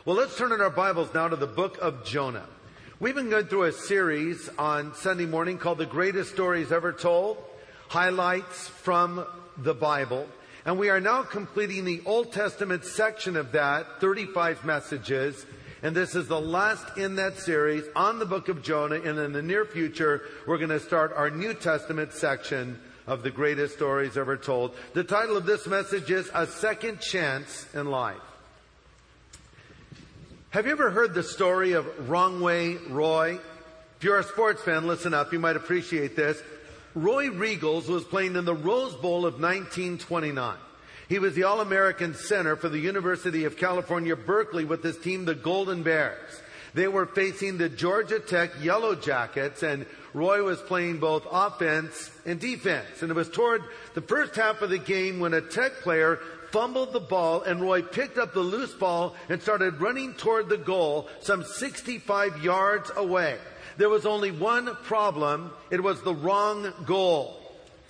Well, let's turn in our Bibles now to the book of Jonah. We've been going through a series on Sunday morning called The Greatest Stories Ever Told, highlights from the Bible. And we are now completing the Old Testament section of that, 35 messages. And this is the last in that series on the book of Jonah. And in the near future, we're going to start our New Testament section of The Greatest Stories Ever Told. The title of this message is A Second Chance in Life. Have you ever heard the story of Wrong Way Roy? If you're a sports fan, listen up. You might appreciate this. Roy Riegels was playing in the Rose Bowl of 1929. He was the All-American center for the University of California, Berkeley, with his team, the Golden Bears. They were facing the Georgia Tech Yellow Jackets, and Roy was playing both offense and defense. And it was toward the first half of the game when a Tech player fumbled the ball, and Roy picked up the loose ball and started running toward the goal some 65 yards away. There was only one problem. It was the wrong goal.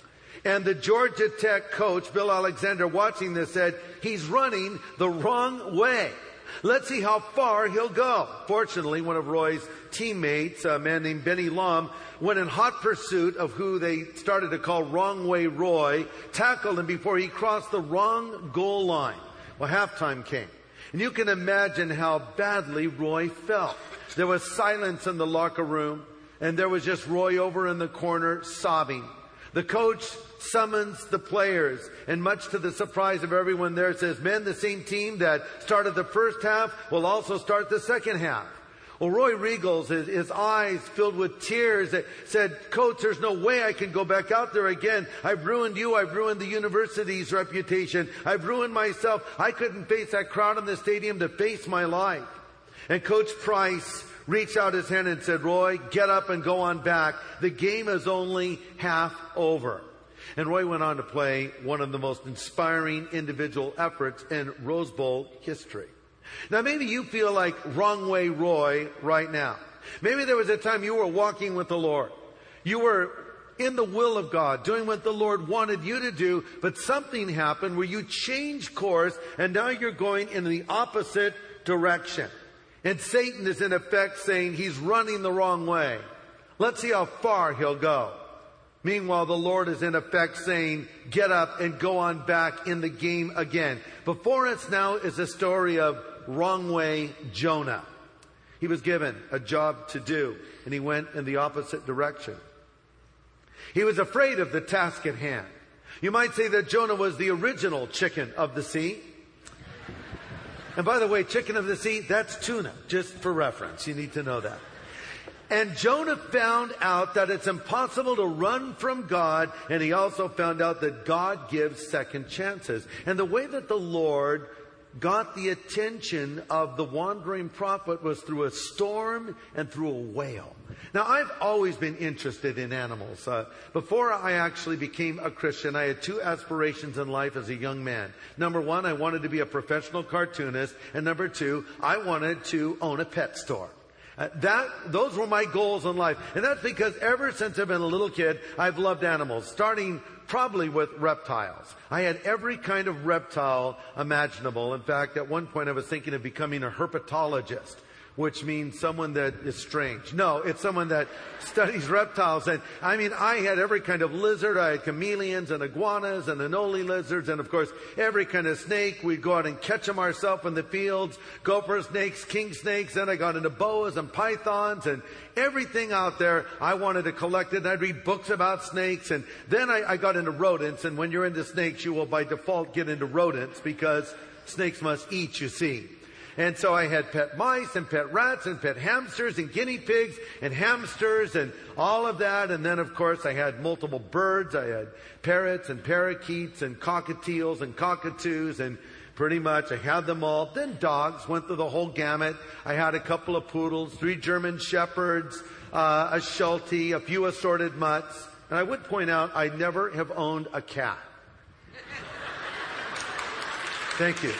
And the Georgia Tech coach, Bill Alexander, watching this said, he's running the wrong way. Let's see how far he'll go. Fortunately, one of Roy's teammates, a man named Benny Lom, went in hot pursuit of who they started to call Wrong Way Roy, tackled him before he crossed the wrong goal line. Well, halftime came. And you can imagine how badly Roy felt. There was silence in the locker room, and there was just Roy over in the corner sobbing. The coach summons the players, and much to the surprise of everyone there, says, men, the same team that started the first half will also start the second half. Well, Roy Riegels, his eyes filled with tears, said, Coach, there's no way I can go back out there again. I've ruined you. I've ruined the university's reputation. I've ruined myself. I couldn't face that crowd in the stadium to face my life. And Coach Price reached out his hand and said, Roy, get up and go on back. The game is only half over. And Roy went on to play one of the most inspiring individual efforts in Rose Bowl history. Now, maybe you feel like Wrong Way Roy right now. Maybe there was a time you were walking with the Lord. You were in the will of God, doing what the Lord wanted you to do, but something happened where you changed course, and now you're going in the opposite direction. And Satan is in effect saying he's running the wrong way. Let's see how far he'll go. Meanwhile, the Lord is in effect saying, get up and go on back in the game again. Before us now is a story of Wrong Way Jonah. He was given a job to do, and he went in the opposite direction. He was afraid of the task at hand. You might say that Jonah was the original chicken of the sea. And by the way, chicken of the sea, that's tuna, just for reference. You need to know that. And Jonah found out that it's impossible to run from God, and he also found out that God gives second chances. And the way that the Lord got the attention of the wandering prophet was through a storm and through a whale. Now, I've always been interested in animals. Before I actually became a Christian, I had two aspirations in life as a young man. Number one, I wanted to be a professional cartoonist. And number two, I wanted to own a pet store. Those were my goals in life. And that's because ever since I've been a little kid, I've loved animals, starting probably with reptiles. I had every kind of reptile imaginable. In fact, at one point I was thinking of becoming a herpetologist, which means someone that is strange. No, it's someone that studies reptiles. And I mean, I had every kind of lizard. I had chameleons and iguanas and anole lizards and, of course, every kind of snake. We'd go out and catch them ourselves in the fields, gopher snakes, king snakes. Then I got into boas and pythons and everything out there. I wanted to collect it, and I'd read books about snakes. And then I got into rodents. And when you're into snakes, you will by default get into rodents because snakes must eat, you see. And so I had pet mice and pet rats and pet hamsters and guinea pigs and hamsters and all of that. And then, of course, I had multiple birds. I had parrots and parakeets and cockatiels and cockatoos, and pretty much I had them all. Then dogs, went through the whole gamut. I had a couple of poodles, 3 German shepherds, a sheltie, a few assorted mutts. And I would point out I never have owned a cat. Thank you.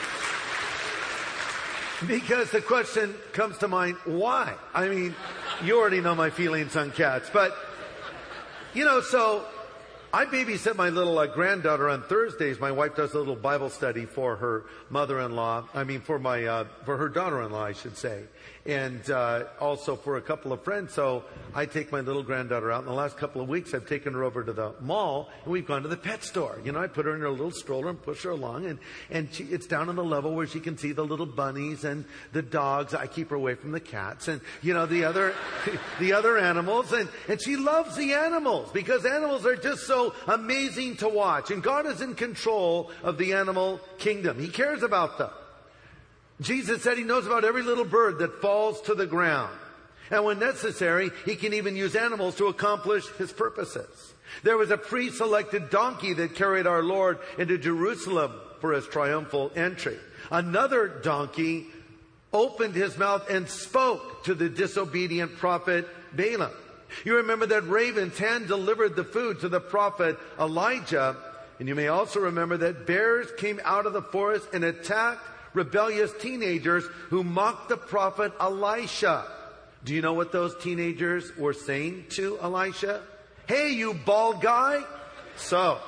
Because the question comes to mind, why? I mean, you already know my feelings on cats. But, so I babysit my little granddaughter on Thursdays. My wife does a little Bible study for her mother-in-law. For her daughter-in-law, I should say. And also for a couple of friends. So I take my little granddaughter out. In the last couple of weeks, I've taken her over to the mall, and we've gone to the pet store. You know, I put her in her little stroller and push her along, and it's down on the level where she can see the little bunnies and the dogs. I keep her away from the cats and, you know, the other animals. And she loves the animals because animals are just so amazing to watch. And God is in control of the animal kingdom. He cares about them. Jesus said he knows about every little bird that falls to the ground. And when necessary, he can even use animals to accomplish his purposes. There was a pre-selected donkey that carried our Lord into Jerusalem for his triumphal entry. Another donkey opened his mouth and spoke to the disobedient prophet Balaam. You remember that raven's hand delivered the food to the prophet Elijah. And you may also remember that bears came out of the forest and attacked rebellious teenagers who mocked the prophet Elisha. Do you know what those teenagers were saying to Elisha? Hey, you bald guy. So,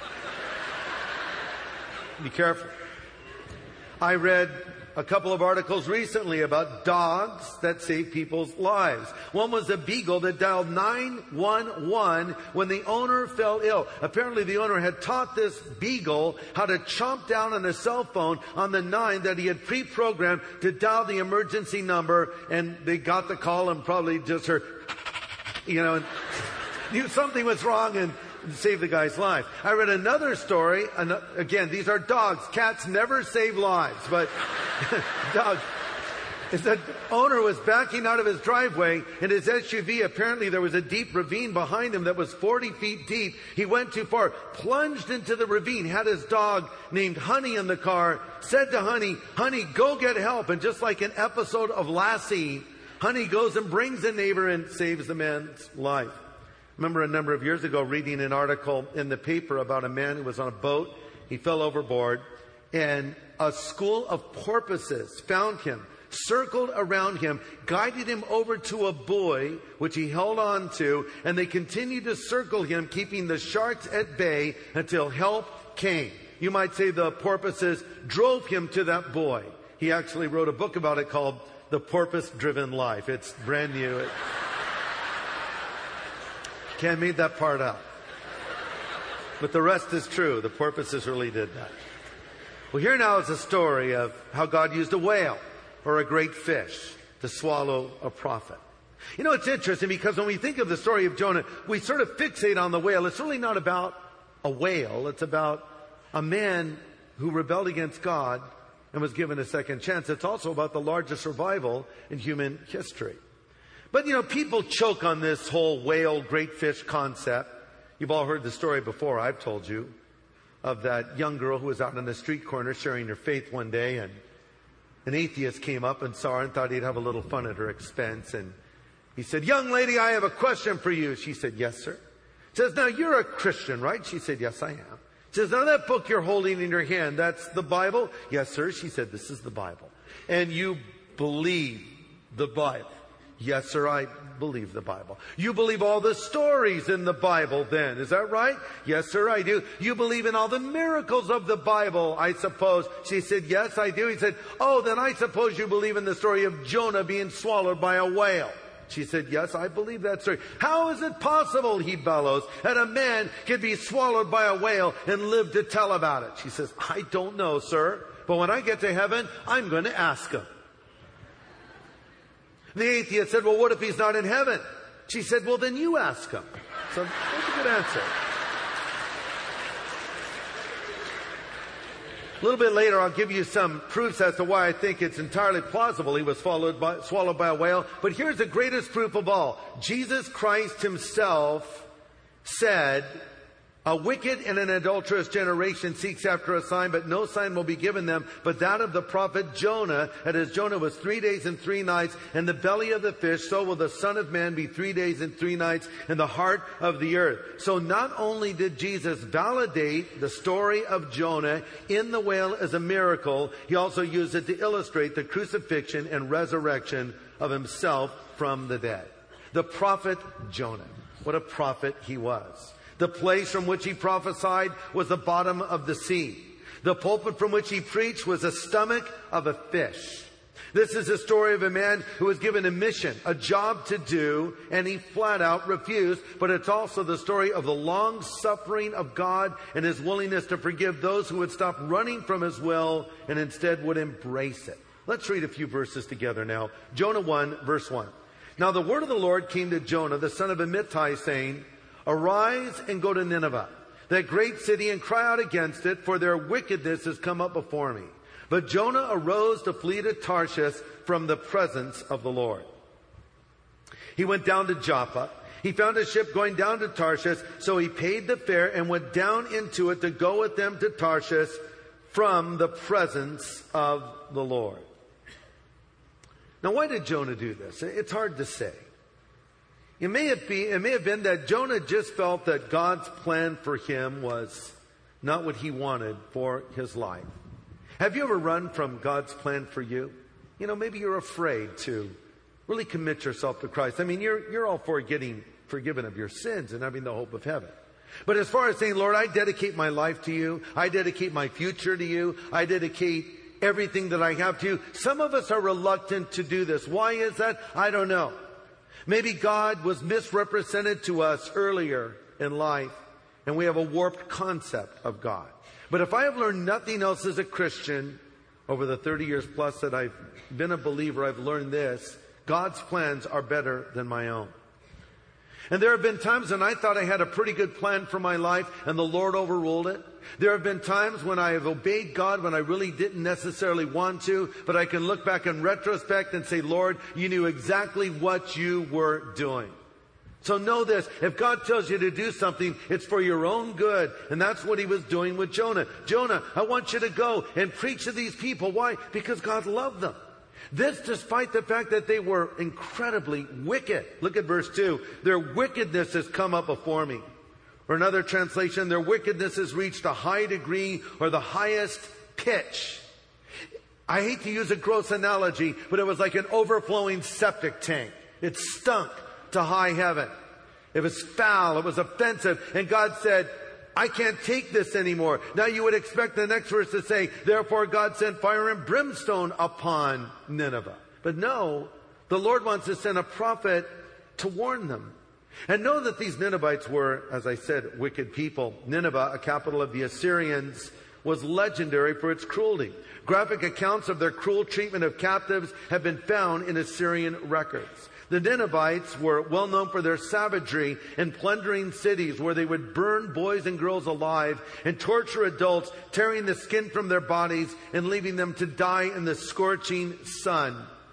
be careful. I read a couple of articles recently about dogs that save people's lives. One was a beagle that dialed 911 when the owner fell ill. Apparently the owner had taught this beagle how to chomp down on a cell phone on the 9 that he had pre-programmed to dial the emergency number, and they got the call and probably just heard, you know, and knew something was wrong and saved the guy's life. I read another story, again, these are dogs. Cats never save lives, but dogs. The owner was backing out of his driveway in his SUV. Apparently there was a deep ravine behind him that was 40 feet deep. He went too far, plunged into the ravine, had his dog named Honey in the car, said to Honey, Honey, go get help. And just like an episode of Lassie, Honey goes and brings a neighbor and saves the man's life. I remember a number of years ago reading an article in the paper about a man who was on a boat. He fell overboard, and a school of porpoises found him, circled around him, guided him over to a buoy, which he held on to, and they continued to circle him, keeping the sharks at bay until help came. You might say the porpoises drove him to that buoy. He actually wrote a book about it called The Porpoise-Driven Life. It's brand new. Can't make that part up. But the rest is true. The porpoises really did that. Well, here now is a story of how God used a whale or a great fish to swallow a prophet. You know, it's interesting because when we think of the story of Jonah, we sort of fixate on the whale. It's really not about a whale. It's about a man who rebelled against God and was given a second chance. It's also about the largest revival in human history. But, you know, people choke on this whole whale, great fish concept. You've all heard the story before, I've told you, of that young girl who was out on the street corner sharing her faith one day, and an atheist came up and saw her and thought he'd have a little fun at her expense. And he said, young lady, I have a question for you. She said, yes, sir. He says, now you're a Christian, right? She said, yes, I am. He says, now that book you're holding in your hand, that's the Bible? Yes, sir. She said, this is the Bible. And you believe the Bible? Yes, sir, I believe the Bible. You believe all the stories in the Bible then, is that right? Yes, sir, I do. You believe in all the miracles of the Bible, I suppose. She said, yes, I do. He said, oh, then I suppose you believe in the story of Jonah being swallowed by a whale. She said, yes, I believe that story. How is it possible, he bellows, that a man can be swallowed by a whale and live to tell about it? She says, I don't know, sir, but when I get to heaven, I'm going to ask him. The atheist said, well, what if he's not in heaven? She said, well, then you ask him. So that's a good answer. A little bit later, I'll give you some proofs as to why I think it's entirely plausible he was swallowed by a whale. But here's the greatest proof of all. Jesus Christ himself said, a wicked and an adulterous generation seeks after a sign, but no sign will be given them but that of the prophet Jonah. And as Jonah was 3 days and 3 nights in the belly of the fish, so will the Son of Man be 3 days and 3 nights in the heart of the earth. So not only did Jesus validate the story of Jonah in the whale as a miracle, he also used it to illustrate the crucifixion and resurrection of himself from the dead. The prophet Jonah. What a prophet he was. The place from which he prophesied was the bottom of the sea. The pulpit from which he preached was the stomach of a fish. This is the story of a man who was given a mission, a job to do, and he flat out refused. But it's also the story of the long suffering of God and his willingness to forgive those who would stop running from his will and instead would embrace it. Let's read a few verses together now. Jonah 1, verse 1. Now the word of the Lord came to Jonah, the son of Amittai, saying, Arise and go to Nineveh, that great city, and cry out against it, for their wickedness has come up before me. But Jonah arose to flee to Tarshish from the presence of the Lord. He went down to Joppa. He found a ship going down to Tarshish, so he paid the fare and went down into it to go with them to Tarshish from the presence of the Lord. Now, why did Jonah do this? It's hard to say. It may have been that Jonah just felt that God's plan for him was not what he wanted for his life. Have you ever run from God's plan for you? You know, maybe you're afraid to really commit yourself to Christ. I mean, you're all for getting forgiven of your sins and having the hope of heaven. But as far as saying, Lord, I dedicate my life to you, I dedicate my future to you, I dedicate everything that I have to you, some of us are reluctant to do this. Why is that? I don't know. Maybe God was misrepresented to us earlier in life, and we have a warped concept of God. But if I have learned nothing else as a Christian over the 30 years plus that I've been a believer, I've learned this: God's plans are better than my own. And there have been times when I thought I had a pretty good plan for my life and the Lord overruled it. There have been times when I have obeyed God when I really didn't necessarily want to, but I can look back in retrospect and say, Lord, you knew exactly what you were doing. So know this, if God tells you to do something, it's for your own good. And that's what he was doing with Jonah. Jonah, I want you to go and preach to these people. Why? Because God loved them. This despite the fact that they were incredibly wicked. Look at verse 2. Their wickedness has come up before me. Or another translation, their wickedness has reached a high degree or the highest pitch. I hate to use a gross analogy, but it was like an overflowing septic tank. It stunk to high heaven. It was foul. It was offensive. And God said, I can't take this anymore. Now you would expect the next verse to say, therefore God sent fire and brimstone upon Nineveh. But no, the Lord wants to send a prophet to warn them. And know that these Ninevites were, as I said, wicked people. Nineveh, a capital of the Assyrians, was legendary for its cruelty. Graphic accounts of their cruel treatment of captives have been found in Assyrian records. The Ninevites were well known for their savagery in plundering cities where they would burn boys and girls alive and torture adults, tearing the skin from their bodies and leaving them to die in the scorching sun.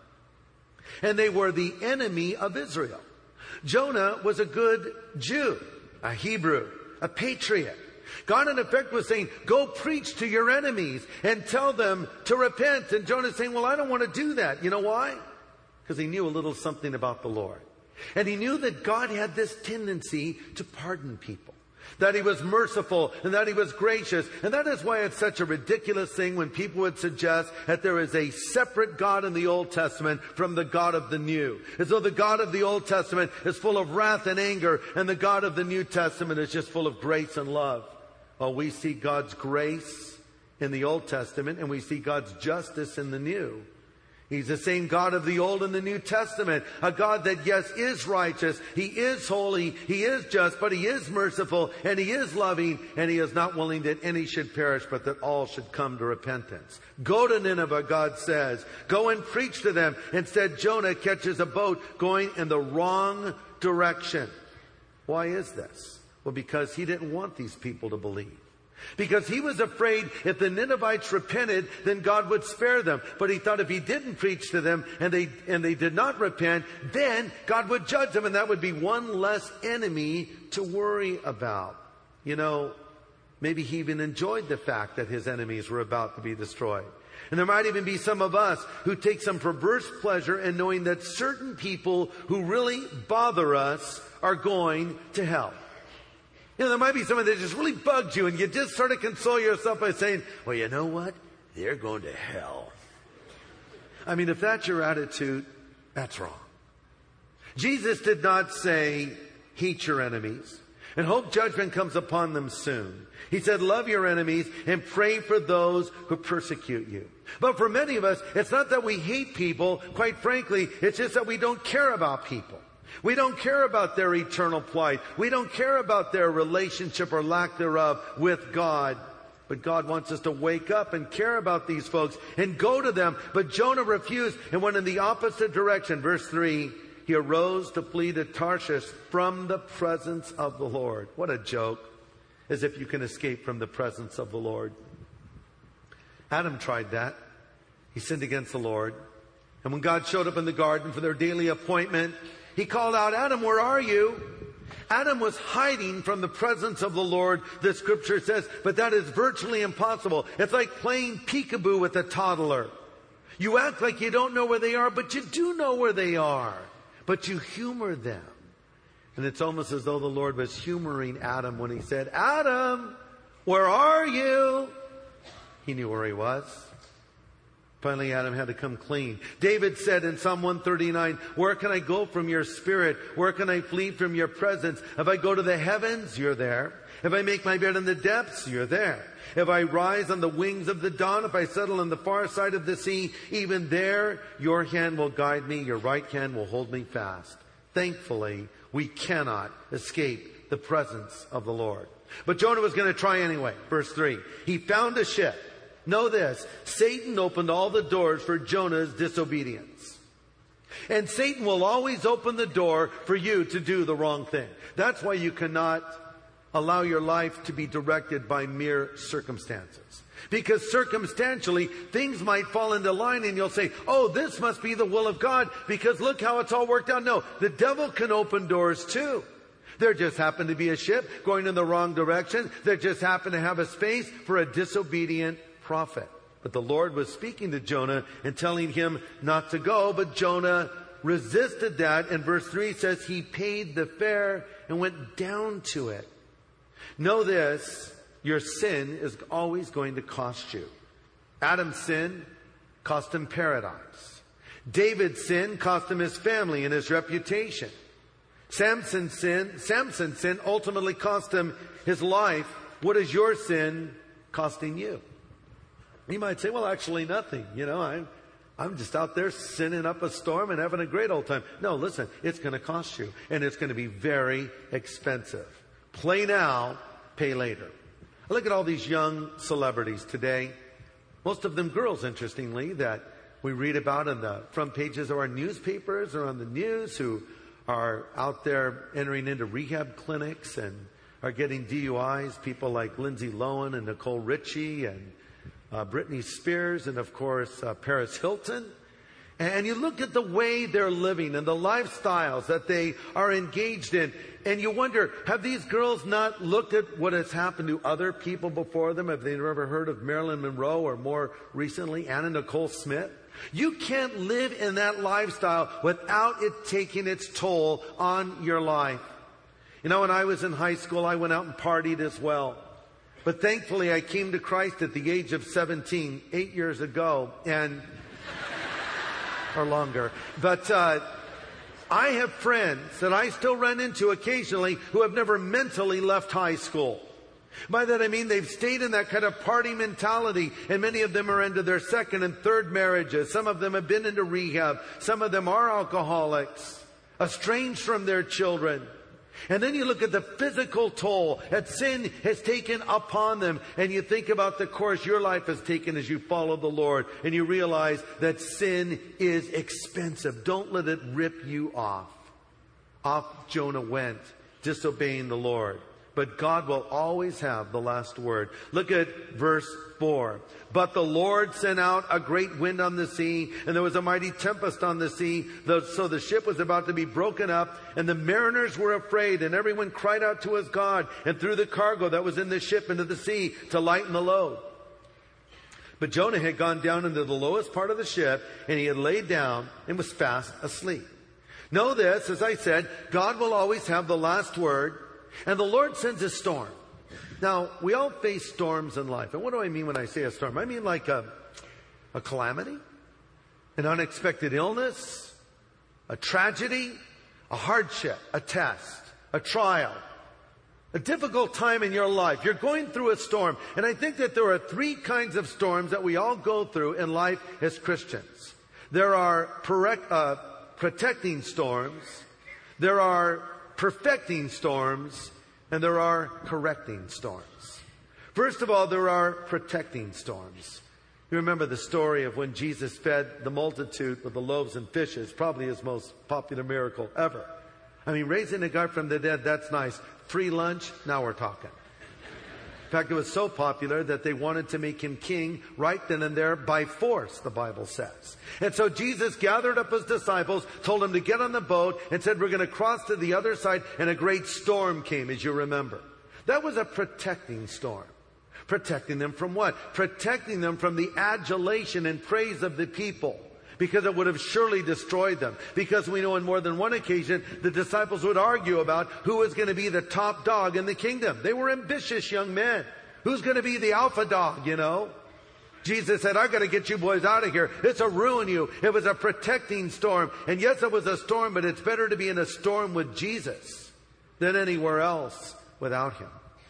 And they were the enemy of Israel. Jonah was a good Jew, a Hebrew, a patriot. God in effect was saying, go preach to your enemies and tell them to repent. And Jonah's saying, well, I don't want to do that. You know why? Because he knew a little something about the Lord. And he knew that God had this tendency to pardon people. That he was merciful and that he was gracious. And that is why it's such a ridiculous thing when people would suggest that there is a separate God in the Old Testament from the God of the New. As though the God of the Old Testament is full of wrath and anger and the God of the New Testament is just full of grace and love. Well, we see God's grace in the Old Testament and we see God's justice in the New. He's the same God of the Old and the New Testament. A God that, yes, is righteous. He is holy. He is just, but he is merciful and he is loving and he is not willing that any should perish, but that all should come to repentance. Go to Nineveh, God says. Go and preach to them. Instead, Jonah catches a boat going in the wrong direction. Why is this? Well, because he didn't want these people to believe. Because he was afraid if the Ninevites repented, then God would spare them. But he thought if he didn't preach to them and they did not repent, then God would judge them and that would be one less enemy to worry about. You know, maybe he even enjoyed the fact that his enemies were about to be destroyed. And there might even be some of us who take some perverse pleasure in knowing that certain people who really bother us are going to hell. You know, there might be someone that just really bugs you and you just sort of console yourself by saying, well, you know what? They're going to hell. I mean, if that's your attitude, that's wrong. Jesus did not say, hate your enemies. and hope judgment comes upon them soon. He said, love your enemies and pray for those who persecute you. But for many of us, it's not that we hate people. Quite frankly, it's just that we don't care about people. We don't care about their eternal plight. We don't care about their relationship or lack thereof with God. But God wants us to wake up and care about these folks and go to them. But Jonah refused and went in the opposite direction. Verse 3, he arose to flee to Tarshish from the presence of the Lord. What a joke. As if you can escape from the presence of the Lord. Adam tried that. He sinned against the Lord. And when God showed up in the garden for their daily appointment, he called out, Adam, where are you? Adam was hiding from the presence of the Lord, the scripture says, but that is virtually impossible. It's like playing peekaboo with a toddler. You act like you don't know where they are, but you do know where they are. But you humor them. And it's almost as though the Lord was humoring Adam when he said, Adam, where are you? He knew where he was. Finally, Adam had to come clean. David said in Psalm 139, where can I go from your spirit? Where can I flee from your presence? If I go to the heavens, you're there. If I make my bed in the depths, you're there. If I rise on the wings of the dawn, if I settle on the far side of the sea, even there, your hand will guide me, your right hand will hold me fast. Thankfully, we cannot escape the presence of the Lord. But Jonah was going to try anyway. Verse 3, he found a ship. Know this, Satan opened all the doors for Jonah's disobedience. And Satan will always open the door for you to do the wrong thing. That's why you cannot allow your life to be directed by mere circumstances. Because circumstantially, things might fall into line and you'll say, oh, this must be the will of God because look how it's all worked out. No, the devil can open doors too. There just happened to be a ship going in the wrong direction. There just happened to have a space for a disobedient prophet. But the Lord was speaking to Jonah and telling him not to go, but Jonah resisted that. And verse 3 says he paid the fare and went down to it. Know this, your sin is always going to cost you. Adam's sin cost him paradise. David's sin cost him his family and his reputation. Samson's sin ultimately cost him his life. What is your sin costing you? You might say, well, actually nothing. You know, I'm just out there sinning up a storm and having a great old time. No, listen, it's going to cost you. And it's going to be very expensive. Play now, pay later. Look at all these young celebrities today. Most of them girls, interestingly, that we read about in the front pages of our newspapers or on the news who are out there entering into rehab clinics and are getting DUIs. People like Lindsay Lohan and Nicole Richie and Britney Spears and, of course, Paris Hilton. And you look at the way they're living and the lifestyles that they are engaged in, and you wonder, have these girls not looked at what has happened to other people before them? Have they ever heard of Marilyn Monroe or more recently, Anna Nicole Smith? You can't live in that lifestyle without it taking its toll on your life. You know, when I was in high school, I went out and partied as well. But thankfully, I came to Christ at the age of 17, 8 years ago, or longer. But I have friends that I still run into occasionally who have never mentally left high school. By that I mean they've stayed in that kind of party mentality, and many of them are into their second and third marriages. Some of them have been into rehab. Some of them are alcoholics, estranged from their children. And then you look at the physical toll that sin has taken upon them, and you think about the course your life has taken as you follow the Lord, and you realize that sin is expensive. Don't let it rip you off. Off Jonah went, disobeying the Lord. But God will always have the last word. Look at verse 4. But the Lord sent out a great wind on the sea, and there was a mighty tempest on the sea. So the ship was about to be broken up, and the mariners were afraid, and everyone cried out to his God, and threw the cargo that was in the ship into the sea to lighten the load. But Jonah had gone down into the lowest part of the ship, and he had laid down and was fast asleep. Know this, as I said, God will always have the last word. And the Lord sends a storm. Now, we all face storms in life. And what do I mean when I say a storm? I mean like a calamity, an unexpected illness, a tragedy, a hardship, a test, a trial. A difficult time in your life. You're going through a storm. And I think that there are three kinds of storms that we all go through in life as Christians. There are protecting storms, there are perfecting storms, and there are correcting storms. First of all, there are protecting storms. You remember the story of when Jesus fed the multitude with the loaves and fishes, probably his most popular miracle ever. I mean, raising a guy from the dead, that's nice. Free lunch, now we're talking. In fact, it was so popular that they wanted to make him king right then and there by force, the Bible says. And so Jesus gathered up his disciples, told them to get on the boat, and said, we're going to cross to the other side, and a great storm came, as you remember. That was a protecting storm. Protecting them from what? Protecting them from the adulation and praise of the people, because it would have surely destroyed them. Because we know on more than one occasion, the disciples would argue about who was going to be the top dog in the kingdom. They were ambitious young men. Who's going to be the alpha dog, you know? Jesus said, I've got to get you boys out of here. This will ruin you. It was a protecting storm. And yes, it was a storm, but it's better to be in a storm with Jesus than anywhere else without him.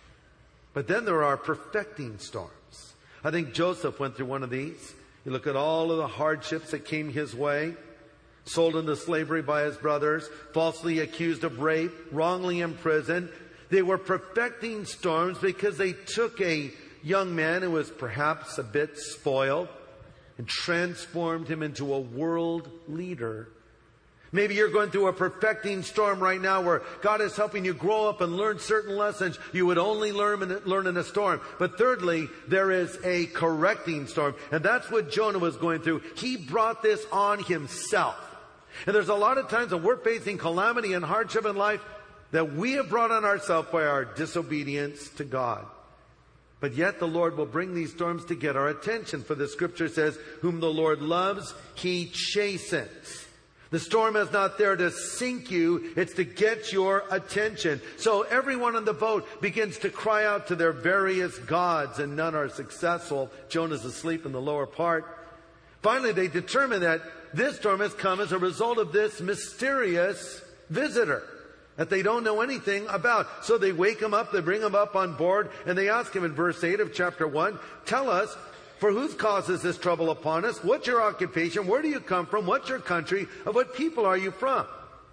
But then there are perfecting storms. I think Joseph went through one of these. You look at all of the hardships that came his way. Sold into slavery by his brothers, falsely accused of rape, wrongly imprisoned. They were perfecting storms because they took a young man who was perhaps a bit spoiled and transformed him into a world leader. Maybe you're going through a perfecting storm right now where God is helping you grow up and learn certain lessons you would only learn in a storm. But thirdly, there is a correcting storm. And that's what Jonah was going through. He brought this on himself. And there's a lot of times when we're facing calamity and hardship in life that we have brought on ourselves by our disobedience to God. But yet the Lord will bring these storms to get our attention. For the scripture says, whom the Lord loves, he chastens. The storm is not there to sink you, it's to get your attention. So everyone on the boat begins to cry out to their various gods, and none are successful. Jonah's asleep in the lower part. Finally, they determine that this storm has come as a result of this mysterious visitor that they don't know anything about. So they wake him up, they bring him up on board, and they ask him in verse 8 of chapter 1, tell us, for whose cause is this trouble upon us? What's your occupation? Where do you come from? What's your country? Of what people are you from?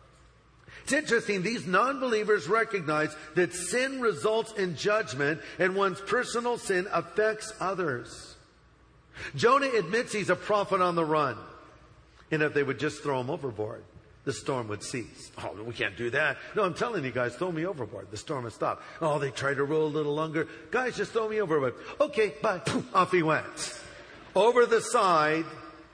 It's interesting, these non-believers recognize that sin results in judgment and one's personal sin affects others. Jonah admits he's a prophet on the run. And if they would just throw him overboard, the storm would cease. Oh, we can't do that. No, I'm telling you guys, throw me overboard. The storm has stopped. Oh, they tried to row a little longer. Guys, just throw me overboard. Okay, bye. Poof, off he went. Over the side,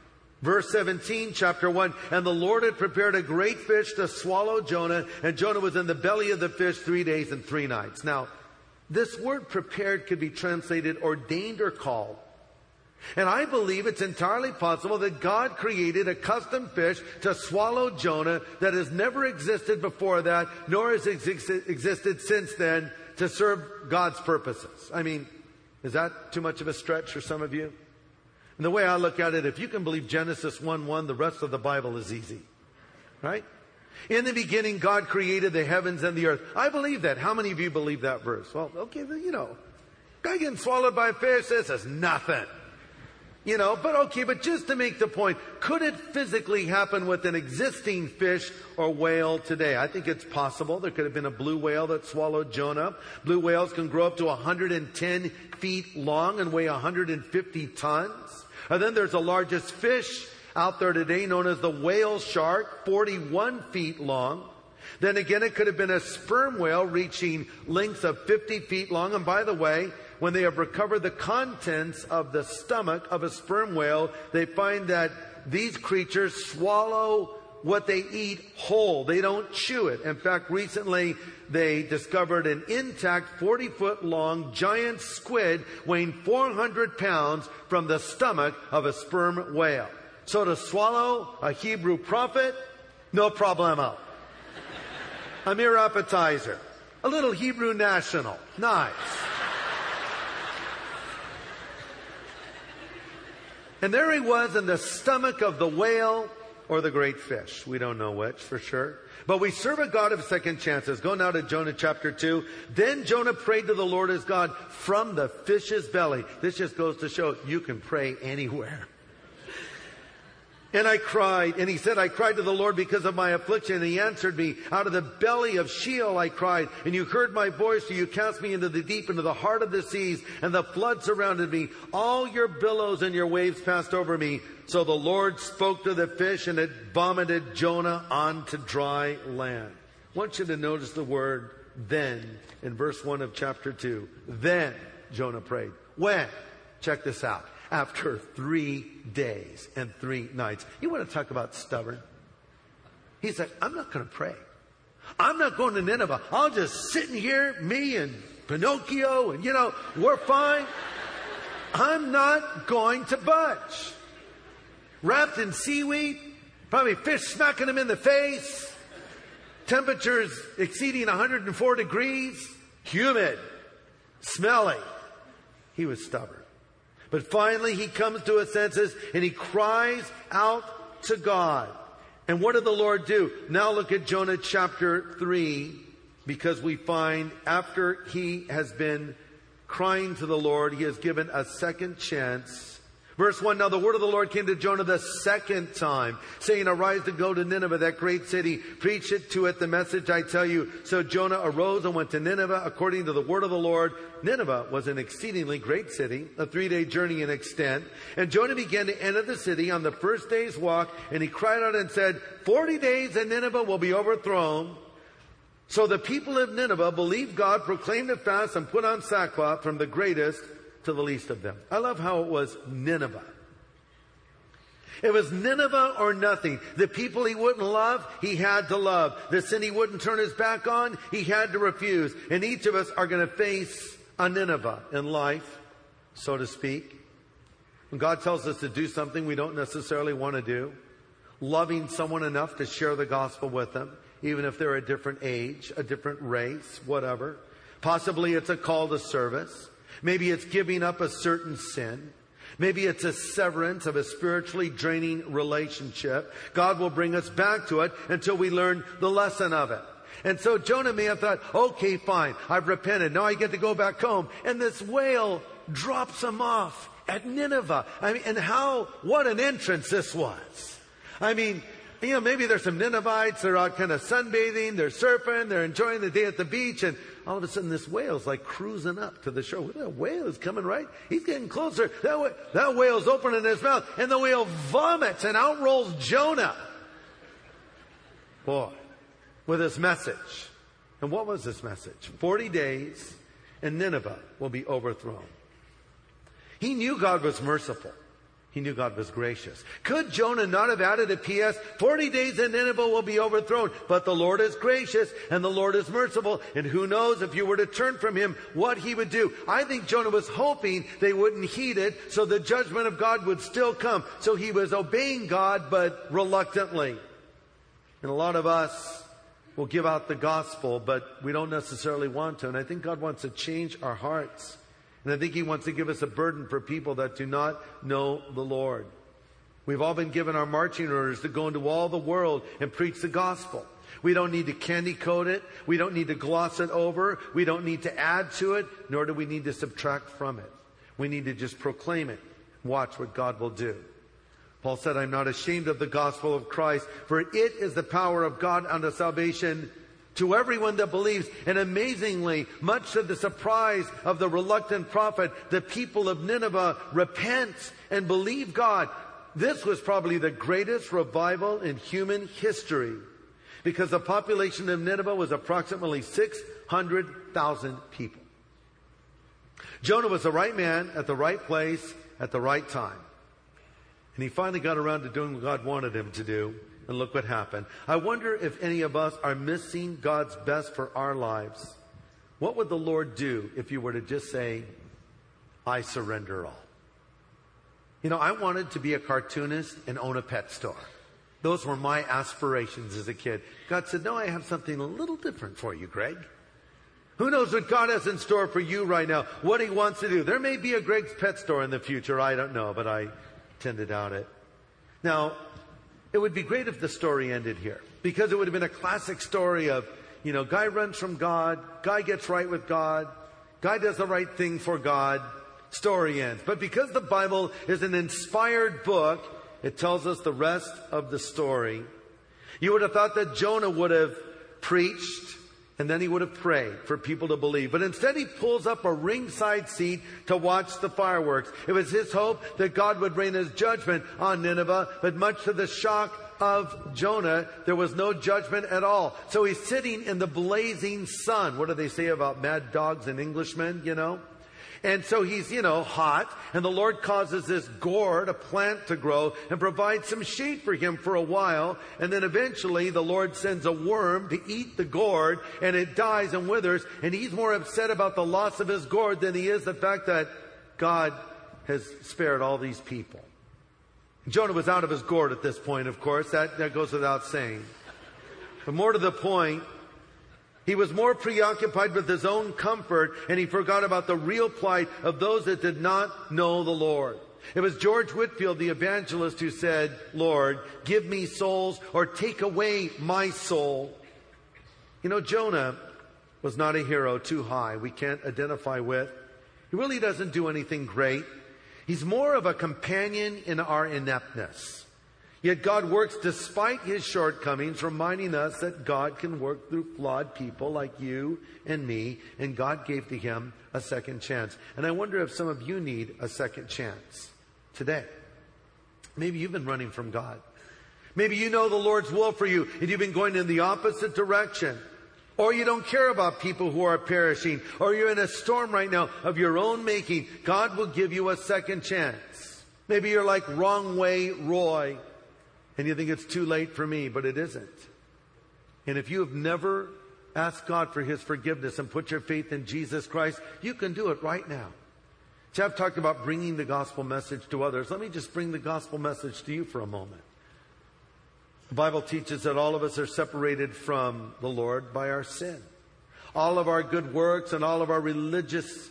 verse 17, chapter 1, and the Lord had prepared a great fish to swallow Jonah, and Jonah was in the belly of the fish 3 days and 3 nights. Now, this word prepared could be translated ordained or called. And I believe it's entirely possible that God created a custom fish to swallow Jonah that has never existed before that, nor has existed since then to serve God's purposes. I mean, is that too much of a stretch for some of you? And the way I look at it, if you can believe Genesis 1:1, the rest of the Bible is easy. Right? In the beginning, God created the heavens and the earth. I believe that. How many of you believe that verse? Well, okay, you know, guy getting swallowed by a fish, this is nothing. You know, but just to make the point, could it physically happen with an existing fish or whale today? I think it's possible. There could have been a blue whale that swallowed Jonah. Blue whales can grow up to 110 feet long and weigh 150 tons. And then there's the largest fish out there today known as the whale shark, 41 feet long. Then again, it could have been a sperm whale reaching lengths of 50 feet long. And by the way, when they have recovered the contents of the stomach of a sperm whale, they find that these creatures swallow what they eat whole. They don't chew it. In fact, recently they discovered an intact 40-foot long giant squid weighing 400 pounds from the stomach of a sperm whale. So to swallow a Hebrew prophet, no problemo. A mere appetizer. A little Hebrew national. Nice. And there he was in the stomach of the whale, or the great fish. We don't know which for sure. But we serve a God of second chances. Go now to Jonah chapter 2. Then Jonah prayed to the Lord his God from the fish's belly. This just goes to show you can pray anywhere. And I cried, and he said, I cried to the Lord because of my affliction, and he answered me. Out of the belly of Sheol I cried, and you heard my voice, so you cast me into the deep, into the heart of the seas, and the flood surrounded me. All your billows and your waves passed over me. So the Lord spoke to the fish, and it vomited Jonah onto dry land. I want you to notice the word then in verse 1 of chapter 2. Then Jonah prayed. When? Check this out. After 3 days and 3 nights. You want to talk about stubborn? He's like, I'm not going to pray. I'm not going to Nineveh. I'll just sit in here, me and Pinocchio, and we're fine. I'm not going to budge. Wrapped in seaweed, probably fish smacking him in the face, temperatures exceeding 104 degrees, humid, smelly. He was stubborn. But finally he comes to his senses and he cries out to God. And what did the Lord do? Now look at Jonah chapter 3, because we find after he has been crying to the Lord, he has given a second chance. Verse 1, now the word of the Lord came to Jonah the second time, saying, arise to go to Nineveh, that great city. Preach it to it, the message I tell you. So Jonah arose and went to Nineveh according to the word of the Lord. Nineveh was an exceedingly great city, a 3-day journey in extent. And Jonah began to enter the city on the first day's walk, and he cried out and said, 40 days and Nineveh will be overthrown. So the people of Nineveh believed God, proclaimed a fast, and put on sackcloth from the greatest to the least of them. I love how it was Nineveh. It was Nineveh or nothing. The people he wouldn't love, he had to love. The sin he wouldn't turn his back on, he had to refuse. And each of us are going to face a Nineveh in life, so to speak. When God tells us to do something we don't necessarily want to do, loving someone enough to share the gospel with them, even if they're a different age, a different race, whatever. Possibly it's a call to service. Maybe it's giving up a certain sin. Maybe it's a severance of a spiritually draining relationship. God will bring us back to it until we learn the lesson of it. And so Jonah may have thought, okay, fine, I've repented. Now I get to go back home. And this whale drops him off at Nineveh. And what an entrance this was. Maybe there's some Ninevites, they're out kind of sunbathing, they're surfing, they're enjoying the day at the beach, and all of a sudden this whale's like cruising up to the shore. That whale is coming right. He's getting closer. That whale's opening his mouth, and the whale vomits, and out rolls Jonah. Boy, with his message. And what was this message? 40 days, and Nineveh will be overthrown. He knew God was merciful. He knew God was gracious. Could Jonah not have added a P.S.? 40 days and Nineveh will be overthrown. But the Lord is gracious and the Lord is merciful. And who knows if you were to turn from him, what he would do. I think Jonah was hoping they wouldn't heed it, so the judgment of God would still come. So he was obeying God, but reluctantly. And a lot of us will give out the gospel, but we don't necessarily want to. And I think God wants to change our hearts. And I think he wants to give us a burden for people that do not know the Lord. We've all been given our marching orders to go into all the world and preach the gospel. We don't need to candy coat it. We don't need to gloss it over. We don't need to add to it, nor do we need to subtract from it. We need to just proclaim it. Watch what God will do. Paul said, I'm not ashamed of the gospel of Christ, for it is the power of God unto salvation to everyone that believes. And amazingly, much to the surprise of the reluctant prophet, the people of Nineveh repent and believe God. This was probably the greatest revival in human history, because the population of Nineveh was approximately 600,000 people. Jonah was the right man at the right place at the right time. And he finally got around to doing what God wanted him to do. And look what happened. I wonder if any of us are missing God's best for our lives. What would the Lord do if you were to just say, I surrender all? I wanted to be a cartoonist and own a pet store. Those were my aspirations as a kid. God said, no, I have something a little different for you, Greg. Who knows what God has in store for you right now, what he wants to do. There may be a Greg's Pet Store in the future. I don't know, but I tend to doubt it. Now, It would be great if the story ended here, because it would have been a classic story of, guy runs from God, guy gets right with God, guy does the right thing for God, story ends. But because the Bible is an inspired book, it tells us the rest of the story. You would have thought that Jonah would have preached and then he would have prayed for people to believe. But instead he pulls up a ringside seat to watch the fireworks. It was his hope that God would rain his judgment on Nineveh, but much to the shock of Jonah, there was no judgment at all. So he's sitting in the blazing sun. What do they say about mad dogs and Englishmen, And so he's, hot, and the Lord causes this gourd, a plant, to grow and provide some shade for him for a while. And then eventually the Lord sends a worm to eat the gourd, and it dies and withers. And he's more upset about the loss of his gourd than he is the fact that God has spared all these people. Jonah was out of his gourd at this point, of course. That goes without saying. But more to the point, he was more preoccupied with his own comfort, and he forgot about the real plight of those that did not know the Lord. It was George Whitefield, the evangelist, who said, "Lord, give me souls or take away my soul." Jonah was not a hero too high we can't identify with. He really doesn't do anything great. He's more of a companion in our ineptness. Yet God works despite his shortcomings, reminding us that God can work through flawed people like you and me, and God gave to him a second chance. And I wonder if some of you need a second chance today. Maybe you've been running from God. Maybe you know the Lord's will for you, and you've been going in the opposite direction. Or you don't care about people who are perishing, or you're in a storm right now of your own making. God will give you a second chance. Maybe you're like Wrong Way Roy, and you think it's too late for me, but it isn't. And if you have never asked God for his forgiveness and put your faith in Jesus Christ, you can do it right now. I've talked about bringing the gospel message to others. Let me just bring the gospel message to you for a moment. The Bible teaches that all of us are separated from the Lord by our sin. All of our good works and all of our religious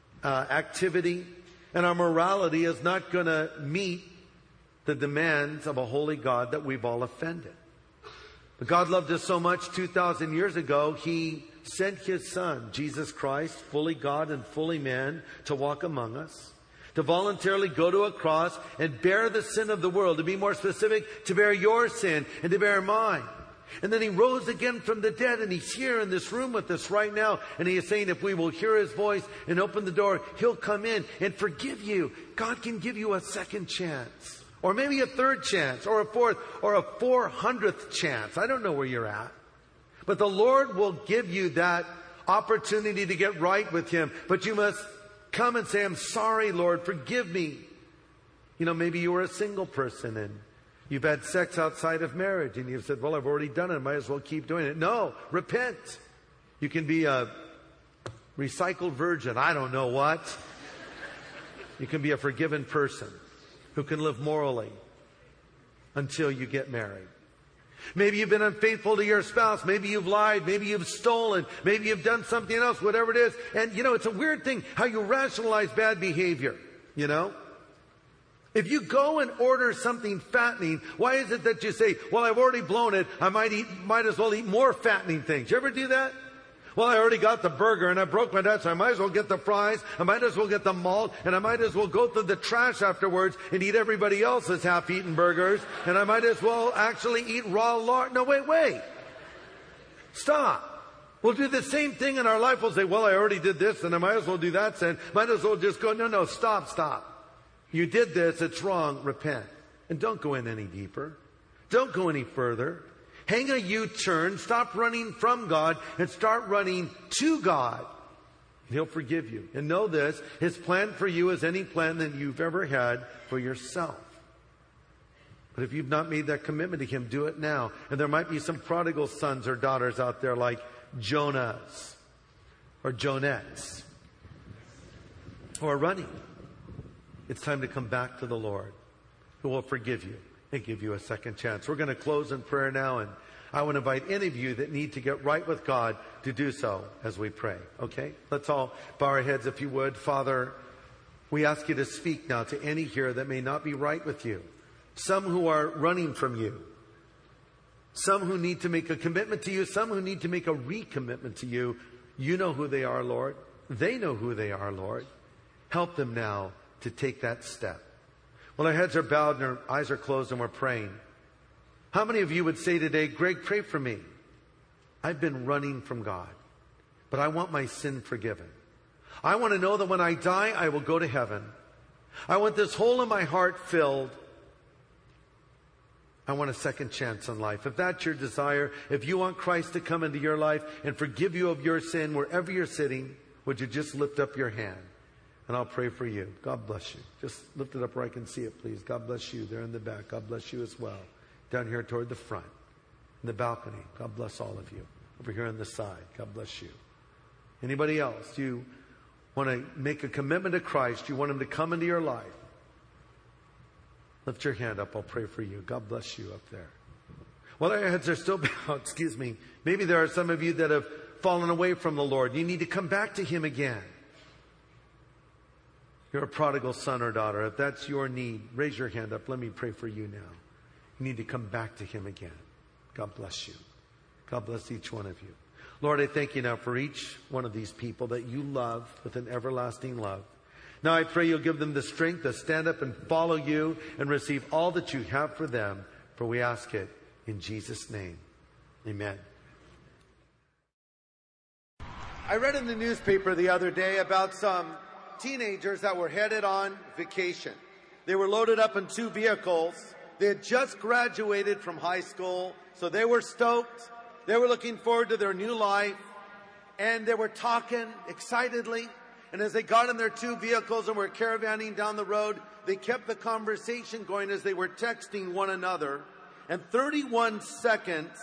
activity and our morality is not going to meet the demands of a holy God that we've all offended. But God loved us so much 2,000 years ago, he sent his Son, Jesus Christ, fully God and fully man, to walk among us, to voluntarily go to a cross and bear the sin of the world, to be more specific, to bear your sin and to bear mine. And then he rose again from the dead, and he's here in this room with us right now. And he is saying if we will hear his voice and open the door, he'll come in and forgive you. God can give you a second chance. Or maybe a third chance, or a fourth, or a 400th chance. I don't know where you're at. But the Lord will give you that opportunity to get right with him. But you must come and say, "I'm sorry, Lord, forgive me." Maybe you were a single person and you've had sex outside of marriage, and you've said, "Well, I've already done it. I might as well keep doing it." No, repent. You can be a recycled virgin. I don't know what. You can be a forgiven person who can live morally until you get married. Maybe you've been unfaithful to your spouse. Maybe you've lied. Maybe you've stolen. Maybe you've done something else, whatever it is. And, it's a weird thing how you rationalize bad behavior, If you go and order something fattening, why is it that you say, "Well, I've already blown it. I might as well eat more fattening things." You ever do that? "Well, I already got the burger and I broke my diet, so I might as well get the fries. I might as well get the malt, and I might as well go through the trash afterwards and eat everybody else's half-eaten burgers. And I might as well actually eat raw lard." No, wait. Stop. We'll do the same thing in our life. We'll say, "Well, I already did this, and I might as well do that sin. Might as well just go." No, stop. You did this. It's wrong. Repent. And don't go in any deeper. Don't go any further. Hang a U-turn, stop running from God, and start running to God. And he'll forgive you. And know this, his plan for you is any plan that you've ever had for yourself. But if you've not made that commitment to him, do it now. And there might be some prodigal sons or daughters out there like Jonahs or Jonettes who are running. It's time to come back to the Lord, who will forgive you and give you a second chance. We're going to close in prayer now, and I want to invite any of you that need to get right with God to do so as we pray. Okay? Let's all bow our heads if you would. Father, we ask you to speak now to any here that may not be right with you. some who are running from you, some who need to make a commitment to you, some who need to make a recommitment to you. You know who they are, Lord. They know who they are, Lord. Help them now to take that step. Well, our heads are bowed and our eyes are closed and we're praying. How many of you would say today, Greg, pray for me? I've been running from God, but I want my sin forgiven. I want to know that when I die, I will go to heaven. I want this hole in my heart filled. I want a second chance in life. If that's your desire, if you want Christ to come into your life and forgive you of your sin wherever you're sitting, would you just lift up your hand? And I'll pray for you. God bless you. Just lift it up where I can see it, please. God bless you. There in the back. God bless you as well. Down here toward the front. In the balcony. God bless all of you. Over here on the side. God bless you. Anybody else? You want to make a commitment to Christ? You want Him to come into your life? Lift your hand up. I'll pray for you. God bless you up there. Well, our heads are still bowed. Excuse me. Maybe there are some of you that have fallen away from the Lord. You need to come back to Him again. You're a prodigal son or daughter. If that's your need, raise your hand up. Let me pray for you now. You need to come back to Him again. God bless you. God bless each one of you. Lord, I thank you now for each one of these people that you love with an everlasting love. Now I pray you'll give them the strength to stand up and follow you and receive all that you have for them. For we ask it in Jesus' name. Amen. I read in the newspaper the other day about some teenagers that were headed on vacation. They were loaded up in 2 vehicles. They had just graduated from high school, so they were stoked. They were looking forward to their new life, and they were talking excitedly. And as they got in their 2 vehicles and were caravanning down the road, they kept the conversation going as they were texting one another. And 31 seconds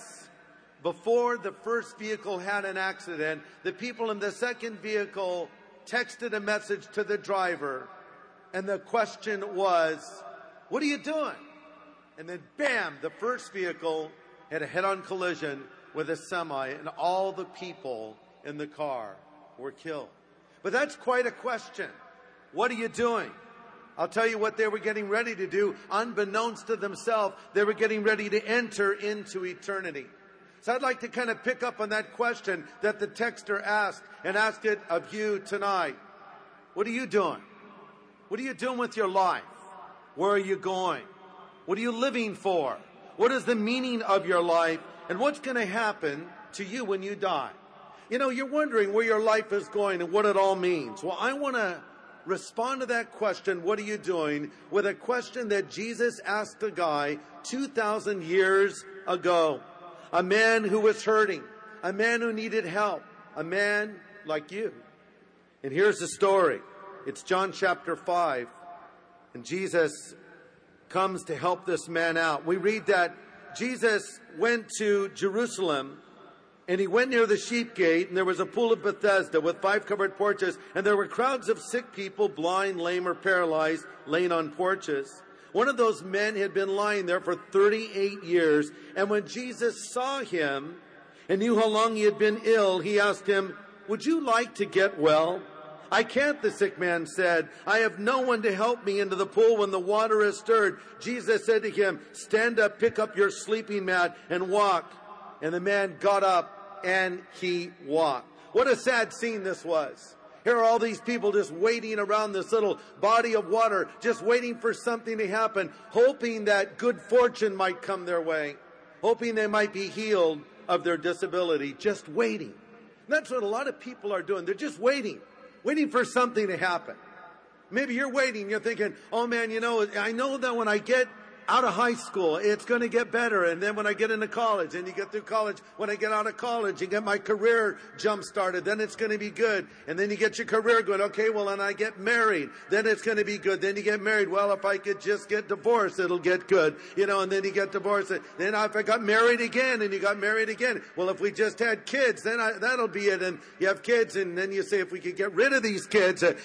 before the first vehicle had an accident, the people in the second vehicle texted a message to the driver, and the question was, "What are you doing?" And then bam, the first vehicle had a head-on collision with a semi, and all the people in the car were killed. But that's quite a question. What are you doing? I'll tell you what they were getting ready to do. Unbeknownst to themselves, they were getting ready to enter into eternity. So I'd like to kind of pick up on that question that the texter asked, and ask it of you tonight. What are you doing? What are you doing with your life? Where are you going? What are you living for? What is the meaning of your life? And what's going to happen to you when you die? You know, you're wondering where your life is going and what it all means. Well, I want to respond to that question, what are you doing, with a question that Jesus asked a guy 2,000 years ago. A man who was hurting, a man who needed help, a man like you. And here's the story. It's John chapter 5. And Jesus comes to help this man out. We read that Jesus went to Jerusalem, and he went near the sheep gate, and there was a pool of Bethesda with 5 covered porches, and there were crowds of sick people, blind, lame, or paralyzed, laying on porches. One of those men had been lying there for 38 years, and when Jesus saw him and knew how long he had been ill, he asked him, "Would you like to get well?" "I can't," the sick man said. "I have no one to help me into the pool when the water is stirred." Jesus said to him, "Stand up, pick up your sleeping mat, and walk." And the man got up and he walked. What a sad scene this was. Here are all these people just waiting around this little body of water, just waiting for something to happen, hoping that good fortune might come their way, hoping they might be healed of their disability, just waiting. And that's what a lot of people are doing. They're just waiting for something to happen. Maybe you're waiting, you're thinking, oh man, you know, I know that when I get out of high school, it's going to get better. And then when I get into college, and you get through college, when I get out of college and get my career jump started, then it's going to be good. And then you get your career going. Okay, well, and I get married, then it's going to be good. Then you get married. Well, if I could just get divorced, it'll get good. You know, and then you get divorced. Then if I got married again, and you got married again, well, if we just had kids, then that'll be it. And you have kids, and then you say, if we could get rid of these kids, and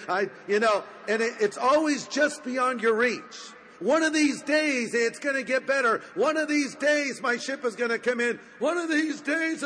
it's always just beyond your reach. One of these days, it's going to get better. One of these days, my ship is going to come in. One of these days,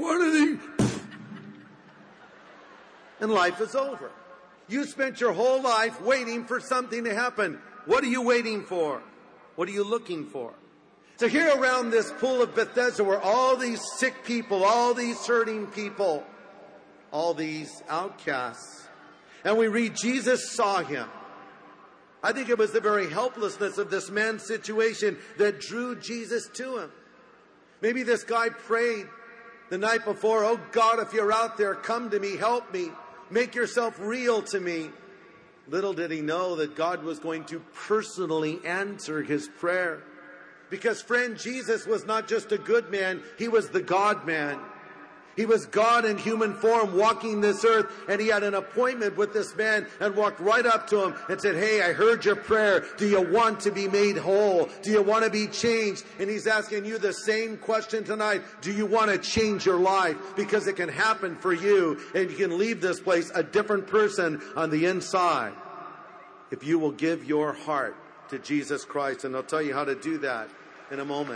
and life is over. You spent your whole life waiting for something to happen. What are you waiting for? What are you looking for? So here around this pool of Bethesda were all these sick people, all these hurting people, all these outcasts. And we read Jesus saw him. I think it was the very helplessness of this man's situation that drew Jesus to him. Maybe this guy prayed the night before, oh God, if you're out there, come to me, help me, make yourself real to me. Little did he know that God was going to personally answer his prayer. Because friend, Jesus was not just a good man, he was the God man. He was God in human form walking this earth, and he had an appointment with this man and walked right up to him and said, hey, I heard your prayer. Do you want to be made whole? Do you want to be changed? And he's asking you the same question tonight. Do you want to change your life? Because it can happen for you, and you can leave this place a different person on the inside if you will give your heart to Jesus Christ. And I'll tell you how to do that in a moment.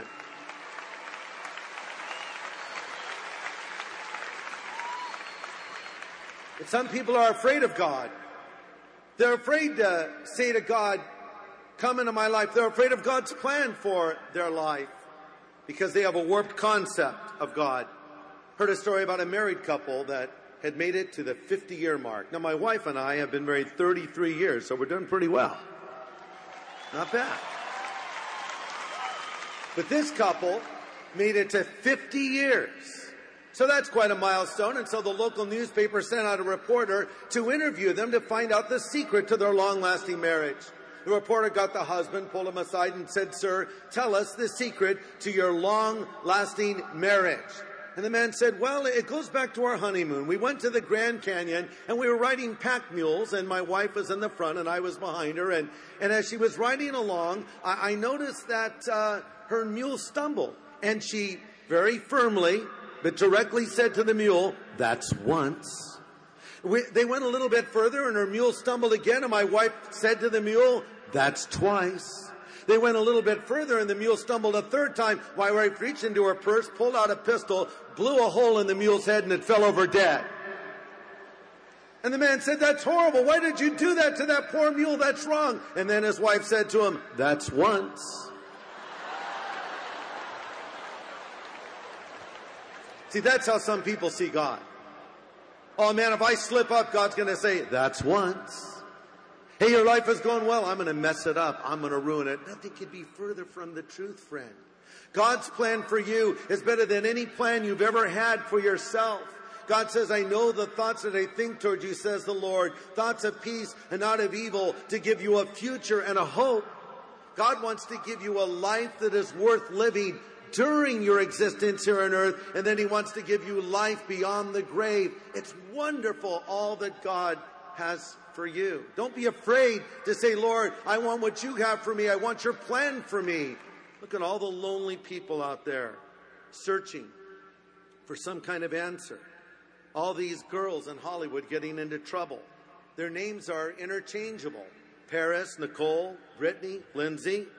Some people are afraid of God. They're afraid to say to God, come into my life. They're afraid of God's plan for their life because they have a warped concept of God. Heard a story about a married couple that had made it to the 50-year mark. Now, my wife and I have been married 33 years, so we're doing pretty well. Not bad. But this couple made it to 50 years. So that's quite a milestone, and so the local newspaper sent out a reporter to interview them to find out the secret to their long-lasting marriage. The reporter got the husband, pulled him aside and said, sir, tell us the secret to your long-lasting marriage. And the man said, well, it goes back to our honeymoon. We went to the Grand Canyon, and we were riding pack mules, and my wife was in the front, and I was behind her. And as she was riding along, I noticed that her mule stumbled, and she very firmly but directly said to the mule, that's once. They went a little bit further and her mule stumbled again, and my wife said to the mule, that's twice. They went a little bit further and the mule stumbled a third time. My wife reached into her purse, pulled out a pistol, blew a hole in the mule's head, and it fell over dead. And the man said, that's horrible. Why did you do that to that poor mule? That's wrong. And then his wife said to him, that's once. See, that's how some people see God. Oh man, if I slip up, God's going to say, that's once. Hey, your life is going well. I'm going to mess it up. I'm going to ruin it. Nothing could be further from the truth, friend. God's plan for you is better than any plan you've ever had for yourself. God says, I know the thoughts that I think towards you, says the Lord. Thoughts of peace and not of evil, to give you a future and a hope. God wants to give you a life that is worth living during your existence here on earth, and then he wants to give you life beyond the grave. It's wonderful, all that God has for you. Don't be afraid to say, Lord, I want what you have for me. I want your plan for me. Look at all the lonely people out there searching for some kind of answer. All these girls in Hollywood getting into trouble. Their names are interchangeable. Paris, Nicole, Brittany, Lindsay.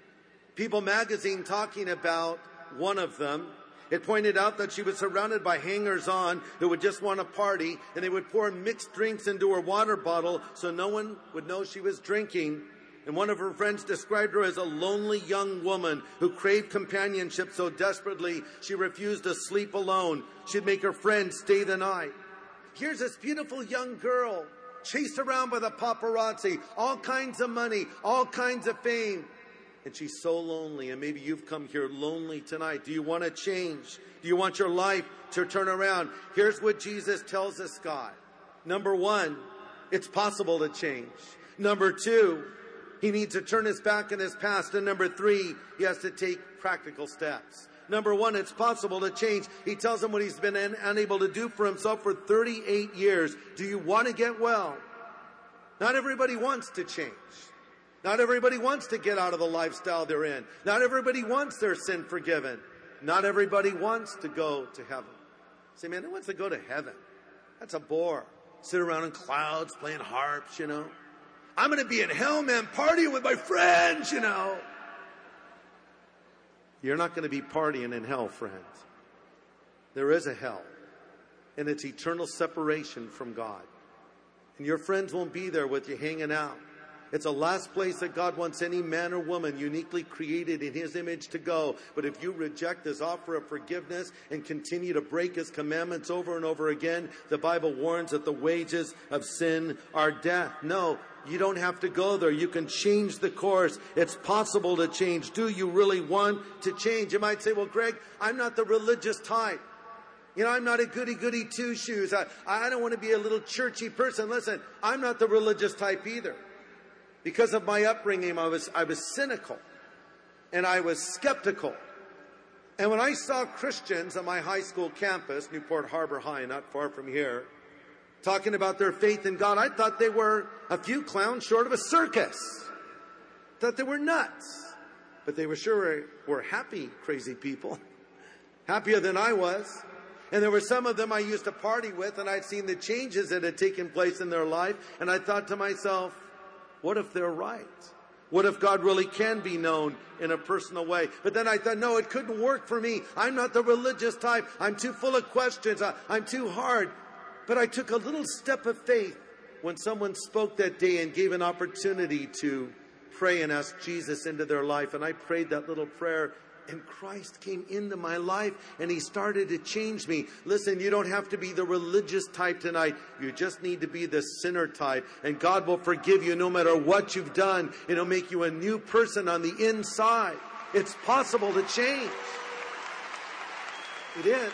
People magazine talking about one of them. It pointed out that she was surrounded by hangers-on who would just want to party, and they would pour mixed drinks into her water bottle so no one would know she was drinking. And one of her friends described her as a lonely young woman who craved companionship so desperately she refused to sleep alone. She'd make her friends stay the night. Here's this beautiful young girl, chased around by the paparazzi, all kinds of money, all kinds of fame. And she's so lonely, and maybe you've come here lonely tonight. Do you want to change? Do you want your life to turn around? Here's what Jesus tells this guy. Number one, it's possible to change. Number two, he needs to turn his back on his past. And number three, he has to take practical steps. Number one, it's possible to change. He tells him what he's been unable to do for himself for 38 years. Do you want to get well? Not everybody wants to change. Not everybody wants to get out of the lifestyle they're in. Not everybody wants their sin forgiven. Not everybody wants to go to heaven. Say, man, who wants to go to heaven? That's a bore. Sit around in clouds playing harps, you know. I'm going to be in hell, man, partying with my friends, you know. You're not going to be partying in hell, friends. There is a hell, and it's eternal separation from God. And your friends won't be there with you hanging out. It's the last place that God wants any man or woman uniquely created in His image to go. But if you reject His offer of forgiveness and continue to break His commandments over and over again, the Bible warns that the wages of sin are death. No, you don't have to go there. You can change the course. It's possible to change. Do you really want to change? You might say, well, Greg, I'm not the religious type. I'm not a goody-goody two-shoes. I don't want to be a little churchy person. Listen, I'm not the religious type either. Because of my upbringing, I was cynical and I was skeptical. And when I saw Christians on my high school campus, Newport Harbor High, not far from here, talking about their faith in God, I thought they were a few clowns short of a circus. Thought they were nuts. But they were happy, crazy people. Happier than I was. And there were some of them I used to party with, and I'd seen the changes that had taken place in their life. And I thought to myself, what if they're right? What if God really can be known in a personal way? But then I thought, no, it couldn't work for me. I'm not the religious type. I'm too full of questions. I'm too hard. But I took a little step of faith when someone spoke that day and gave an opportunity to pray and ask Jesus into their life. And I prayed that little prayer, and Christ came into my life and He started to change me. Listen, you don't have to be the religious type tonight. You just need to be the sinner type. And God will forgive you no matter what you've done. It'll make you a new person on the inside. It's possible to change. It is.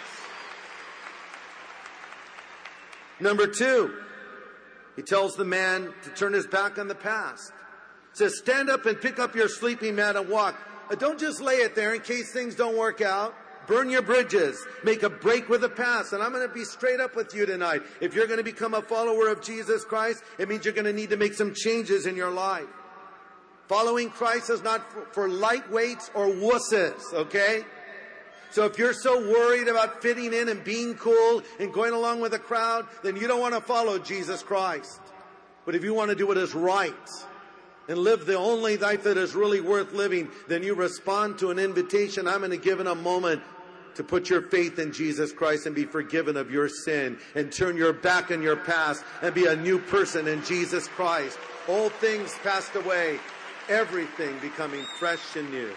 Number 2, He tells the man to turn his back on the past. He says, stand up and pick up your sleeping mat and walk. Don't just lay it there in case things don't work out. Burn your bridges. Make a break with the past. And I'm going to be straight up with you tonight. If you're going to become a follower of Jesus Christ, it means you're going to need to make some changes in your life. Following Christ is not for lightweights or wusses, okay? So if you're so worried about fitting in and being cool and going along with the crowd, then you don't want to follow Jesus Christ. But if you want to do what is right and live the only life that is really worth living, then you respond to an invitation I'm going to give in a moment to put your faith in Jesus Christ and be forgiven of your sin and turn your back on your past and be a new person in Jesus Christ. Old things passed away, everything becoming fresh and new.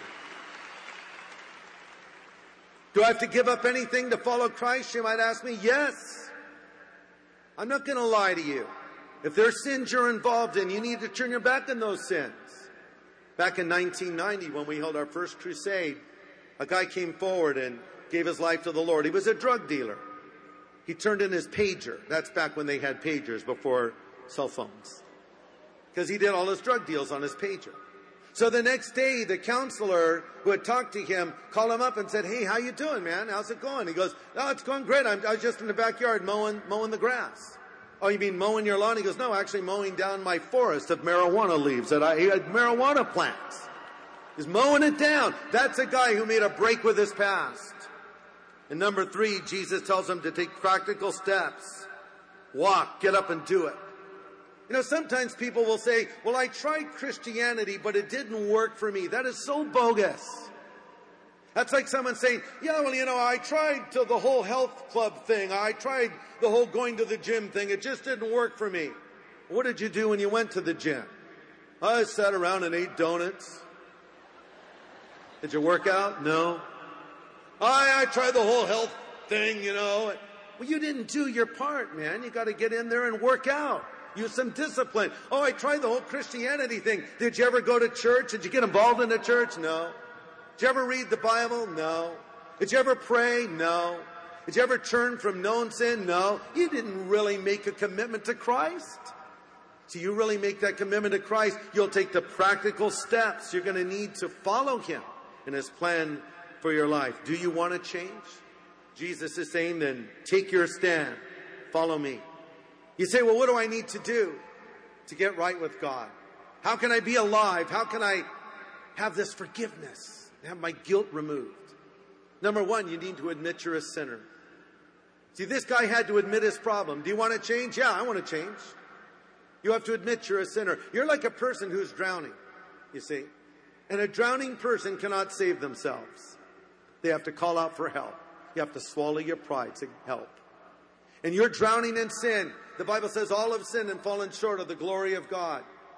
Do I have to give up anything to follow Christ? You might ask me. Yes. I'm not going to lie to you. If there's sins you're involved in, you need to turn your back on those sins. Back in 1990, when we held our first crusade, a guy came forward and gave his life to the Lord. He was a drug dealer. He turned in his pager. That's back when they had pagers before cell phones. Because he did all his drug deals on his pager. So the next day, the counselor who had talked to him called him up and said, hey, how you doing, man? How's it going? He goes, oh, it's going great. I was just in the backyard mowing the grass. Oh, you mean mowing your lawn? He goes, no, actually mowing down my forest of marijuana leaves that he had marijuana plants. He's mowing it down. That's a guy who made a break with his past. And number 3, Jesus tells him to take practical steps. Walk, get up and do it. Sometimes people will say, well, I tried Christianity, but it didn't work for me. That is so bogus. That's like someone saying, yeah, well, I tried the whole health club thing. I tried the whole going to the gym thing. It just didn't work for me. What did you do when you went to the gym? I sat around and ate donuts. Did you work out? No. I tried the whole health thing, Well, you didn't do your part, man. You got to get in there and work out. Use some discipline. Oh, I tried the whole Christianity thing. Did you ever go to church? Did you get involved in the church? No. Did you ever read the Bible? No. Did you ever pray? No. Did you ever turn from known sin? No. You didn't really make a commitment to Christ. So you really make that commitment to Christ, you'll take the practical steps. You're going to need to follow Him in His plan for your life. Do you want to change? Jesus is saying, then take your stand. Follow me. You say, well, what do I need to do to get right with God? How can I be alive? How can I have this forgiveness? Have my guilt removed? Number 1, you need to admit you're a sinner. See, this guy had to admit his problem. Do you want to change? Yeah, I want to change. You have to admit you're a sinner. You're like a person who's drowning, you see. And a drowning person cannot save themselves. They have to call out for help. You have to swallow your pride to help. And you're drowning in sin. The Bible says all have sinned and fallen short of the glory of God.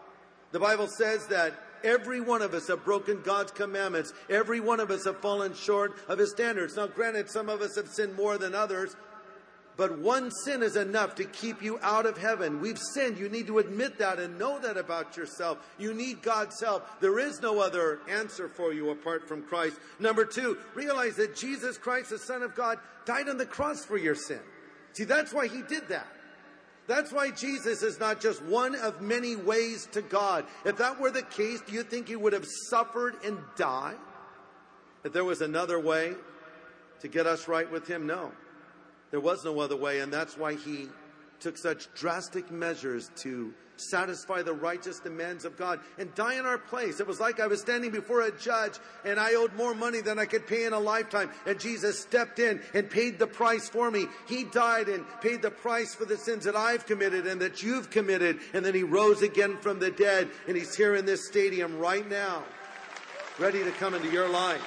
The Bible says that every one of us have broken God's commandments. Every one of us have fallen short of His standards. Now, granted, some of us have sinned more than others, but one sin is enough to keep you out of heaven. We've sinned. You need to admit that and know that about yourself. You need God's help. There is no other answer for you apart from Christ. Number two, realize that Jesus Christ, the Son of God, died on the cross for your sin. See, that's why He did that. That's why Jesus is not just one of many ways to God. If that were the case, do you think He would have suffered and died? If there was another way to get us right with Him? No. There was no other way, and that's why He took such drastic measures to satisfy the righteous demands of God and die in our place. It was like I was standing before a judge and I owed more money than I could pay in a lifetime, and Jesus stepped in and paid the price for me. He died and paid the price for the sins that I've committed and that you've committed, and then He rose again from the dead, and He's here in this stadium right now, ready to come into your life.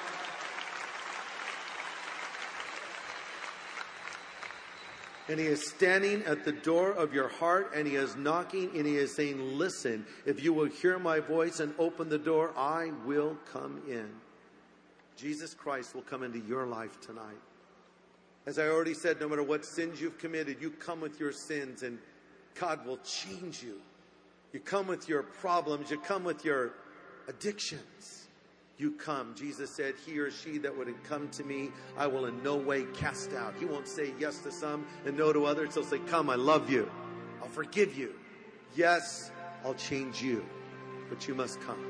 And He is standing at the door of your heart, and He is knocking, and He is saying, listen, if you will hear my voice and open the door, I will come in. Jesus Christ will come into your life tonight. As I already said, no matter what sins you've committed, you come with your sins and God will change you. You come with your problems. You come with your addictions. You come. Jesus said, he or she that would come to me, I will in no way cast out. He won't say yes to some and no to others. He'll say, come, I love you. I'll forgive you. Yes, I'll change you. But you must come.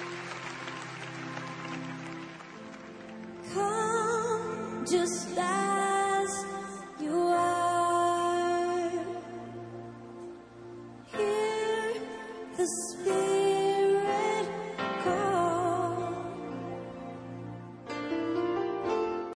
Come just like